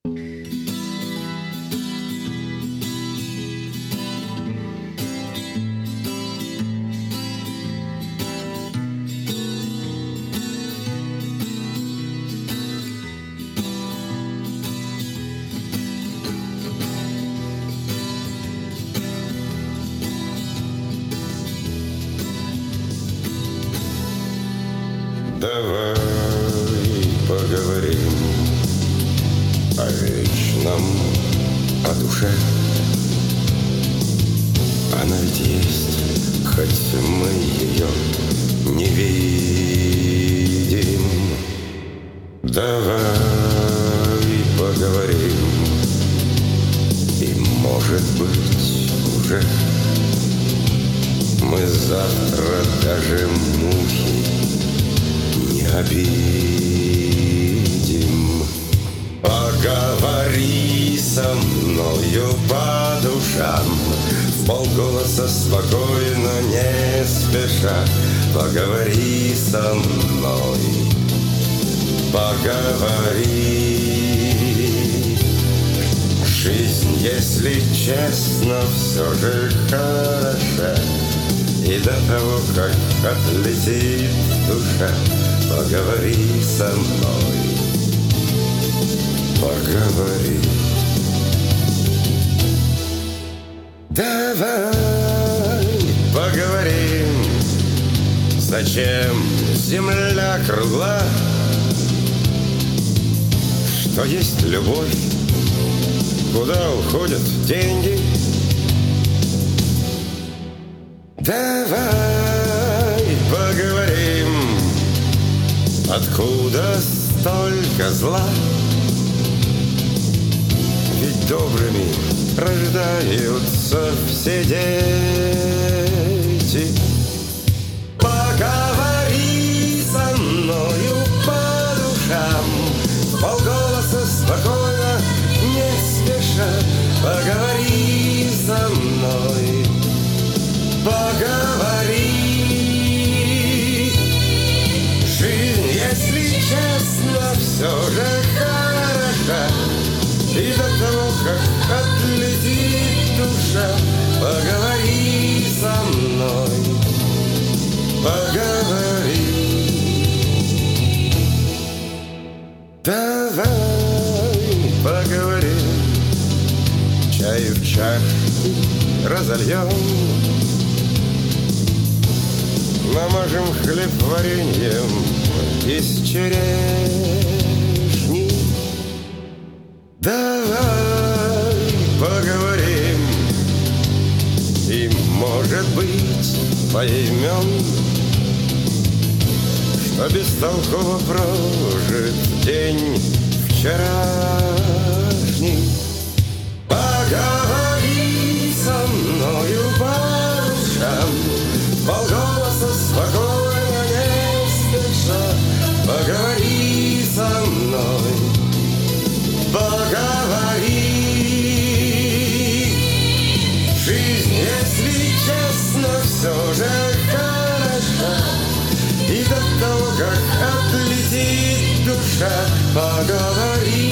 Давай поговорим о вечном, о душе. Она ведь есть, хоть мы ее не видим. Давай поговорим, и, может быть, уже мы завтра даже мухи не обидим. Поговори со мною по душам, вполголоса, спокойно, не спеша. Поговори со мной, поговори. Жизнь, если честно, все же хороша, и до того, как отлетит душа, поговори со мной, поговори. Давай поговорим, зачем земля кругла, что есть любовь, куда уходят деньги. Давай поговорим, откуда столько зла, ведь добрыми рождаются все дети. Поговори со мною по душам, вполголоса, спокойно, не спеша. Поговори со мной, поговори. Жизнь, если честно, все же хороша, и до того, как отлетит душа, поговори со мной, поговори. Давай поговорим, чай в чашке разольем, намажем хлеб вареньем из черешни. Давай поговорим, и, может быть, поймем, что бестолково прожит день вчерашний. Поговори со мною по душам, вполголоса, спокойно, не спеша. Поговори со мной, поговори. Жизнь, если честно, все же хороша, и до того, как отлетит душа, поговори